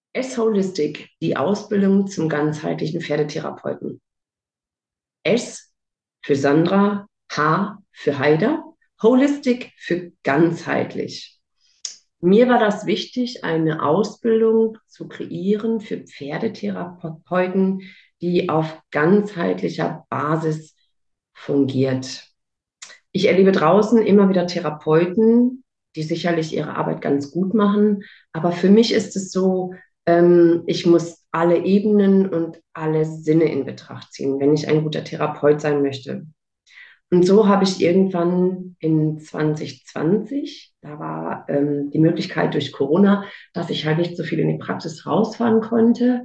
S-Holistic, die Ausbildung zum ganzheitlichen Pferdetherapeuten. S für Sandra, H für Haider, Holistic für ganzheitlich. Mir war das wichtig, eine Ausbildung zu kreieren für Pferdetherapeuten, die auf ganzheitlicher Basis fungiert. Ich erlebe draußen immer wieder Therapeuten, die sicherlich ihre Arbeit ganz gut machen, aber für mich ist es so, ich muss alle Ebenen und alle Sinne in Betracht ziehen, wenn ich ein guter Therapeut sein möchte. Und so habe ich irgendwann in 2020, da war die Möglichkeit durch Corona, dass ich halt nicht so viel in die Praxis rausfahren konnte,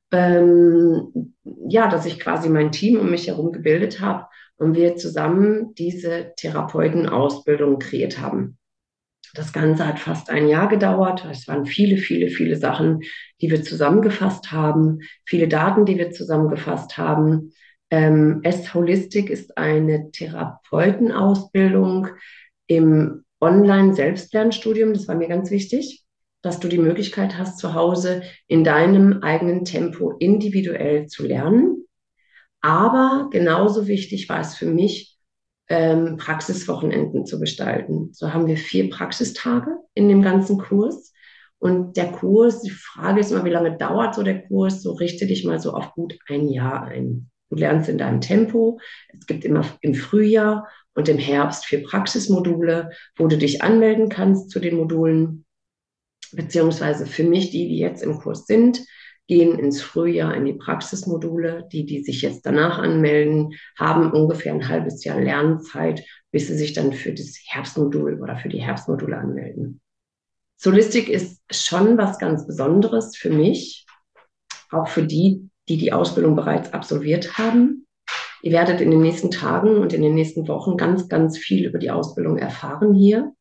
ja, dass ich quasi mein Team um mich herum gebildet habe und wir zusammen diese Therapeutenausbildung kreiert haben. Das Ganze hat fast ein Jahr gedauert. Es waren viele, viele, viele Sachen, die wir zusammengefasst haben, viele Daten, die wir zusammengefasst haben. S-Holistic ist eine Therapeutenausbildung im Online-Selbstlernstudium. Das war mir ganz wichtig, dass du die Möglichkeit hast, zu Hause in deinem eigenen Tempo individuell zu lernen. Aber genauso wichtig war es für mich, Praxiswochenenden zu gestalten. So haben wir 4 Praxistage in dem ganzen Kurs. Und der Kurs, die Frage ist immer, wie lange dauert so der Kurs? So richte dich mal so auf gut ein Jahr ein. Du lernst in deinem Tempo. Es gibt immer im Frühjahr und im Herbst 4 Praxismodule, wo du dich anmelden kannst zu den Modulen. Beziehungsweise für mich, die jetzt im Kurs sind, gehen ins Frühjahr in die Praxismodule. Die sich jetzt danach anmelden, haben ungefähr ein halbes Jahr Lernzeit, bis sie sich dann für das Herbstmodul oder für die Herbstmodule anmelden. Solistik ist schon was ganz Besonderes für mich, auch für die, die die Ausbildung bereits absolviert haben. Ihr werdet in den nächsten Tagen und in den nächsten Wochen ganz, ganz viel über die Ausbildung erfahren hier.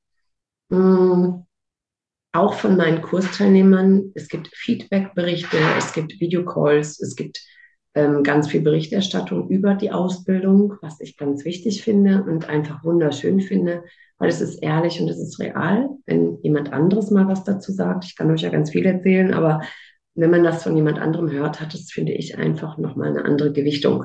Auch von meinen Kursteilnehmern. Es gibt Feedbackberichte, es gibt Videocalls, es gibt ganz viel Berichterstattung über die Ausbildung, was ich ganz wichtig finde und einfach wunderschön finde, weil es ist ehrlich und es ist real. Wenn jemand anderes mal was dazu sagt, ich kann euch ja ganz viel erzählen, aber wenn man das von jemand anderem hört, hat es, finde ich, einfach nochmal eine andere Gewichtung.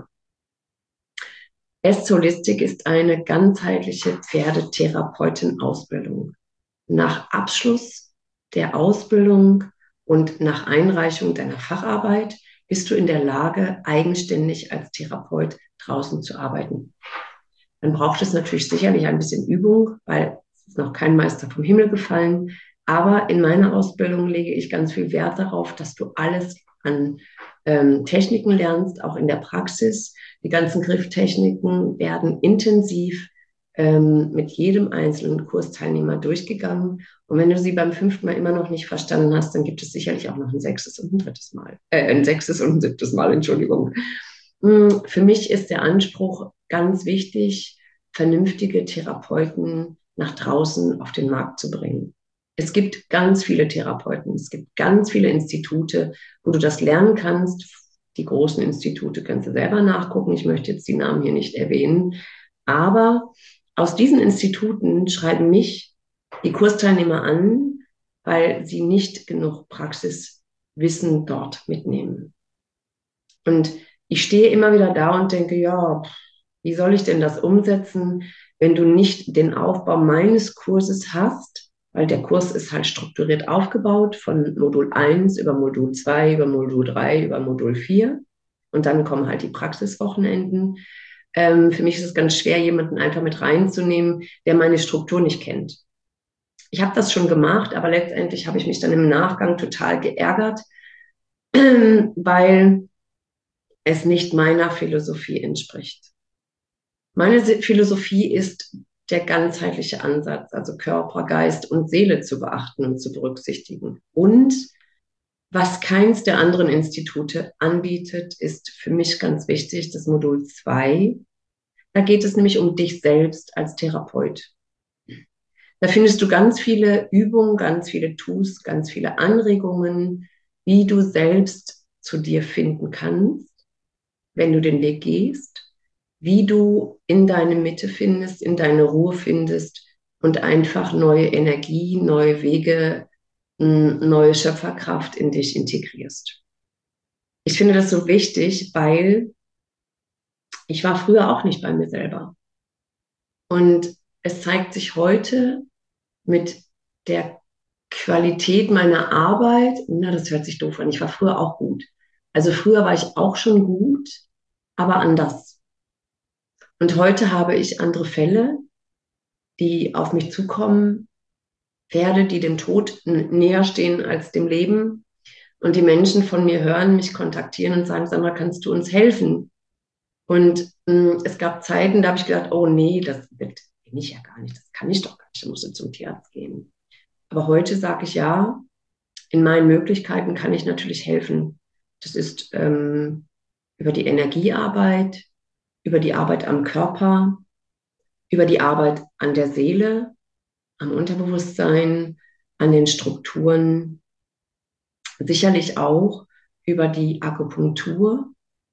S-Holistik ist eine ganzheitliche Pferdetherapeutin-Ausbildung. Nach Abschluss der Ausbildung und nach Einreichung deiner Facharbeit bist du in der Lage, eigenständig als Therapeut draußen zu arbeiten. Dann braucht es natürlich sicherlich ein bisschen Übung, weil es ist noch kein Meister vom Himmel gefallen. Aber in meiner Ausbildung lege ich ganz viel Wert darauf, dass du alles an Techniken lernst, auch in der Praxis. Die ganzen Grifftechniken werden intensiv mit jedem einzelnen Kursteilnehmer durchgegangen. Und wenn du sie beim 5. Mal immer noch nicht verstanden hast, dann gibt es sicherlich auch noch ein 6. und ein 3. Mal. Ein 6. und ein 7. Mal, Entschuldigung. Für mich ist der Anspruch ganz wichtig, vernünftige Therapeuten nach draußen auf den Markt zu bringen. Es gibt ganz viele Therapeuten, es gibt ganz viele Institute, wo du das lernen kannst. Die großen Institute kannst du selber nachgucken. Ich möchte jetzt die Namen hier nicht erwähnen. Aber aus diesen Instituten schreiben mich die Kursteilnehmer an, weil sie nicht genug Praxiswissen dort mitnehmen. Und ich stehe immer wieder da und denke, ja, wie soll ich denn das umsetzen, wenn du nicht den Aufbau meines Kurses hast? Weil der Kurs ist halt strukturiert aufgebaut von Modul 1 über Modul 2, über Modul 3, über Modul 4. Und dann kommen halt die Praxiswochenenden. Für mich ist es ganz schwer, jemanden einfach mit reinzunehmen, der meine Struktur nicht kennt. Ich habe das schon gemacht, aber letztendlich habe ich mich dann im Nachgang total geärgert, weil es nicht meiner Philosophie entspricht. Meine Philosophie ist der ganzheitliche Ansatz, also Körper, Geist und Seele zu beachten und zu berücksichtigen. Und was keins der anderen Institute anbietet, ist für mich ganz wichtig, das Modul 2. Da geht es nämlich um dich selbst als Therapeut. Da findest du ganz viele Übungen, ganz viele Tools, ganz viele Anregungen, wie du selbst zu dir finden kannst, wenn du den Weg gehst, wie du in deine Mitte findest, in deine Ruhe findest und einfach neue Energie, neue Wege neue Schöpferkraft in dich integrierst. Ich finde das so wichtig, weil ich war früher auch nicht bei mir selber. Und es zeigt sich heute mit der Qualität meiner Arbeit, na, das hört sich doof an, ich war früher auch gut. Also früher war ich auch schon gut, aber anders. Und heute habe ich andere Fälle, die auf mich zukommen, Pferde, die dem Tod näher stehen als dem Leben. Und die Menschen von mir hören, mich kontaktieren und sagen, sag mal, kannst du uns helfen? Und es gab Zeiten, da habe ich gedacht, oh nee, bin ich ja gar nicht, das kann ich doch gar nicht, da musst du zum Tierarzt gehen. Aber heute sage ich ja, in meinen Möglichkeiten kann ich natürlich helfen. Das ist über die Energiearbeit, über die Arbeit am Körper, über die Arbeit an der Seele, am Unterbewusstsein, an den Strukturen, sicherlich auch über die Akupunktur.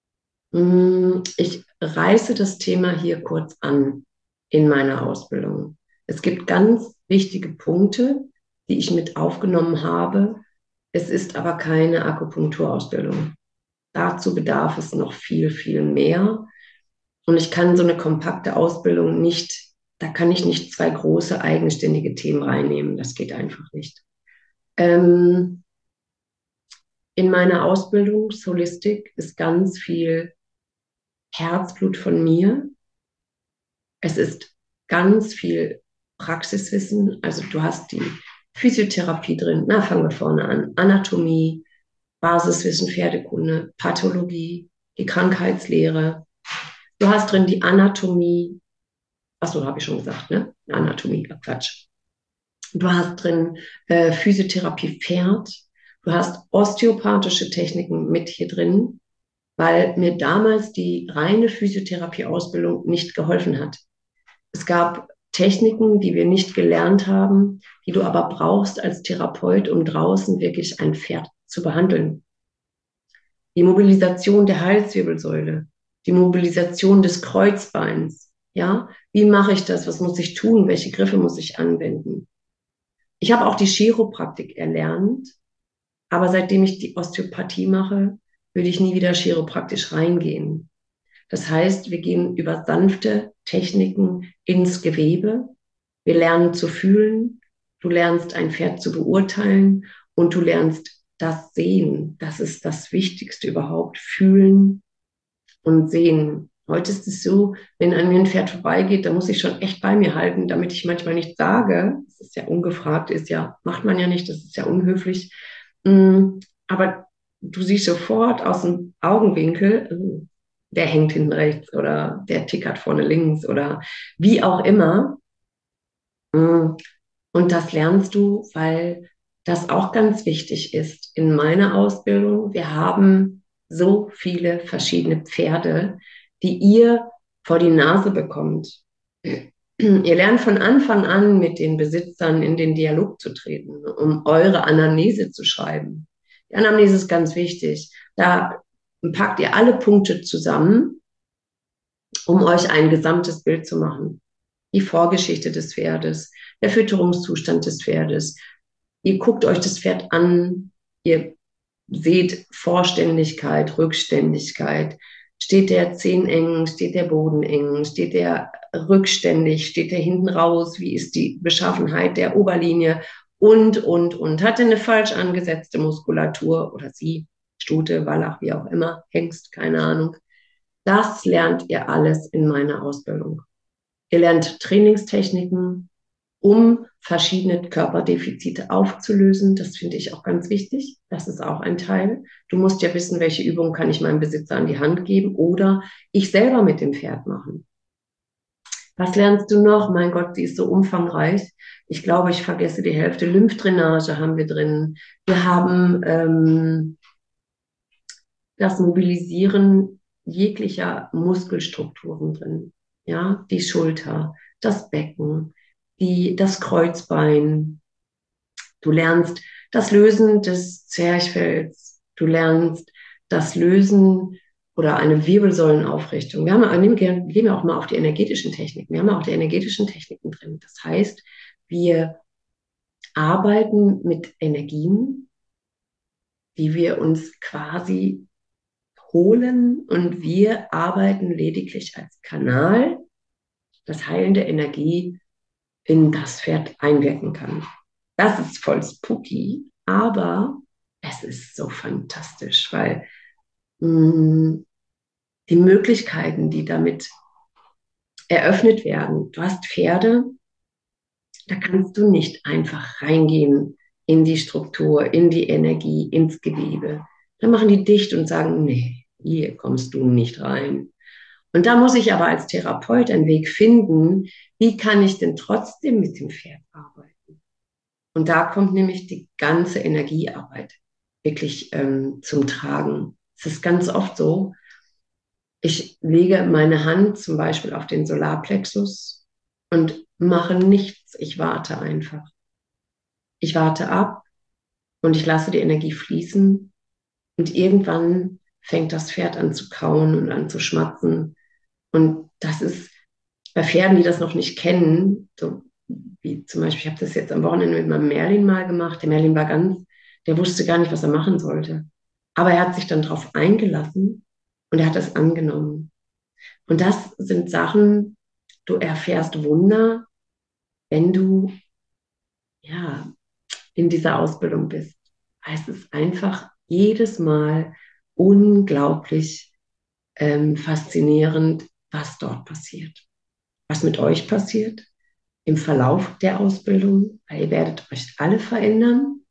Ich reiße das Thema hier kurz an in meiner Ausbildung. Es gibt ganz wichtige Punkte, die ich mit aufgenommen habe. Es ist aber keine Akupunkturausbildung. Dazu bedarf es noch viel, viel mehr. Und ich kann so eine kompakte Ausbildung nicht, da kann ich nicht zwei große eigenständige Themen reinnehmen. Das geht einfach nicht. Ähm, in meiner Ausbildung Solistik ist ganz viel Herzblut von mir. Es ist ganz viel Praxiswissen. Also du hast die Physiotherapie drin. Na, fangen wir vorne an. Anatomie, Basiswissen, Pferdekunde, Pathologie, die Krankheitslehre. Du hast drin die Anatomie. Achso, habe ich schon gesagt, ne? Anatomie, Quatsch. Du hast drin Physiotherapie Pferd. Du hast osteopathische Techniken mit hier drin, weil mir damals die reine Physiotherapie-Ausbildung nicht geholfen hat. Es gab Techniken, die wir nicht gelernt haben, die du aber brauchst als Therapeut, um draußen wirklich ein Pferd zu behandeln. Die Mobilisation der Halswirbelsäule, die Mobilisation des Kreuzbeins. Ja, wie mache ich das? Was muss ich tun? Welche Griffe muss ich anwenden? Ich habe auch die Chiropraktik erlernt, aber seitdem ich die Osteopathie mache, würde ich nie wieder chiropraktisch reingehen. Das heißt, wir gehen über sanfte Techniken ins Gewebe. Wir lernen zu fühlen. Du lernst ein Pferd zu beurteilen und du lernst das Sehen. Das ist das Wichtigste überhaupt. Fühlen und sehen. Heute ist es so, wenn an mir ein Pferd vorbeigeht, dann muss ich schon echt bei mir halten, damit ich manchmal nicht sage, das ist ja ungefragt, ist ja, macht man ja nicht, das ist ja unhöflich. Aber du siehst sofort aus dem Augenwinkel, der hängt hinten rechts oder der tickert vorne links oder wie auch immer. Und das lernst du, weil das auch ganz wichtig ist in meiner Ausbildung. Wir haben so viele verschiedene Pferde, die ihr vor die Nase bekommt. Ihr lernt von Anfang an mit den Besitzern in den Dialog zu treten, um eure Anamnese zu schreiben. Die Anamnese ist ganz wichtig. Da packt ihr alle Punkte zusammen, um euch ein gesamtes Bild zu machen. Die Vorgeschichte des Pferdes, der Fütterungszustand des Pferdes. Ihr guckt euch das Pferd an, ihr seht Vorständigkeit, Rückständigkeit. Steht der Zehen eng, steht der Boden eng, steht der rückständig, steht der hinten raus, wie ist die Beschaffenheit der Oberlinie und. Hat er eine falsch angesetzte Muskulatur oder sie, Stute, Wallach, wie auch immer, Hengst, keine Ahnung. Das lernt ihr alles in meiner Ausbildung. Ihr lernt Trainingstechniken, um verschiedene Körperdefizite aufzulösen. Das finde ich auch ganz wichtig. Das ist auch ein Teil. Du musst ja wissen, welche Übungen kann ich meinem Besitzer an die Hand geben oder ich selber mit dem Pferd machen. Was lernst du noch? Mein Gott, die ist so umfangreich. Ich glaube, ich vergesse die Hälfte. Lymphdrainage haben wir drin. Wir haben das Mobilisieren jeglicher Muskelstrukturen drin. Ja, die Schulter, das Becken, das Kreuzbein. Du lernst das Lösen des Zwerchfells. Du lernst das Lösen oder eine Wirbelsäulenaufrichtung. Gehen wir auch mal auf die energetischen Techniken. Wir haben auch die energetischen Techniken drin. Das heißt, wir arbeiten mit Energien, die wir uns quasi holen, und wir arbeiten lediglich als Kanal, das heilende Energie in das Pferd einwirken kann. Das ist voll spooky, aber es ist so fantastisch, weil die Möglichkeiten, die damit eröffnet werden, du hast Pferde, da kannst du nicht einfach reingehen in die Struktur, in die Energie, ins Gewebe. Dann machen die dicht und sagen, nee, hier kommst du nicht rein. Und da muss ich aber als Therapeut einen Weg finden, wie kann ich denn trotzdem mit dem Pferd arbeiten? Und da kommt nämlich die ganze Energiearbeit wirklich zum Tragen. Es ist ganz oft so, ich lege meine Hand zum Beispiel auf den Solarplexus und mache nichts. Ich warte einfach. Ich warte ab und ich lasse die Energie fließen. Und irgendwann fängt das Pferd an zu kauen und an zu schmatzen. Und das ist bei Pferden, die das noch nicht kennen, so wie zum Beispiel, ich habe das jetzt am Wochenende mit meinem Merlin mal gemacht. Der Merlin war der wusste gar nicht, was er machen sollte. Aber er hat sich dann darauf eingelassen und er hat es angenommen. Und das sind Sachen, du erfährst Wunder, wenn du ja in dieser Ausbildung bist. Es ist einfach jedes Mal unglaublich faszinierend, was dort passiert. Was mit euch passiert im Verlauf der Ausbildung, weil ihr werdet euch alle verändern.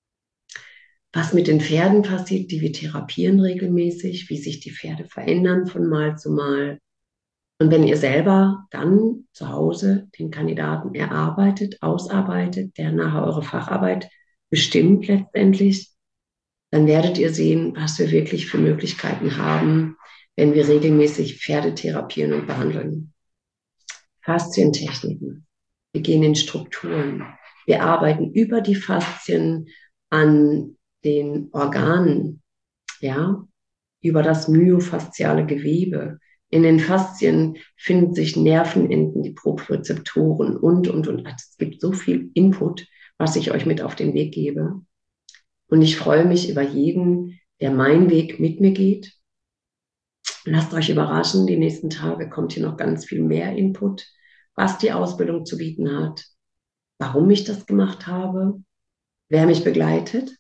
Was mit den Pferden passiert, die wir therapieren regelmäßig, wie sich die Pferde verändern von Mal zu Mal. Und wenn ihr selber dann zu Hause den Kandidaten erarbeitet, ausarbeitet, der nachher eure Facharbeit bestimmt letztendlich, dann werdet ihr sehen, was wir wirklich für Möglichkeiten haben, wenn wir regelmäßig Pferde therapieren und behandeln. Faszientechniken. Wir gehen in Strukturen. Wir arbeiten über die Faszien an den Organen, ja, über das myofasziale Gewebe. In den Faszien finden sich Nervenenden, die Propriozeptoren und. Es gibt so viel Input, was ich euch mit auf den Weg gebe. Und ich freue mich über jeden, der meinen Weg mit mir geht. Lasst euch überraschen, die nächsten Tage kommt hier noch ganz viel mehr Input, was die Ausbildung zu bieten hat, warum ich das gemacht habe, wer mich begleitet.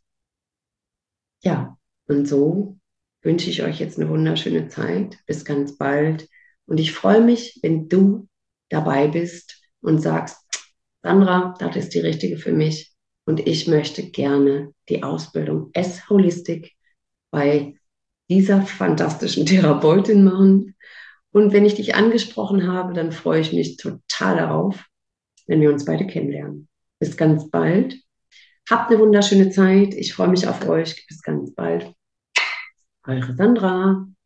Ja, und so wünsche ich euch jetzt eine wunderschöne Zeit. Bis ganz bald. Und ich freue mich, wenn du dabei bist und sagst, Sandra, das ist die richtige für mich. Und ich möchte gerne die Ausbildung S-Holistik bei dieser fantastischen Therapeutin machen. Und wenn ich dich angesprochen habe, dann freue ich mich total darauf, wenn wir uns beide kennenlernen. Bis ganz bald. Habt eine wunderschöne Zeit. Ich freue mich auf euch. Bis ganz bald. Eure Sandra.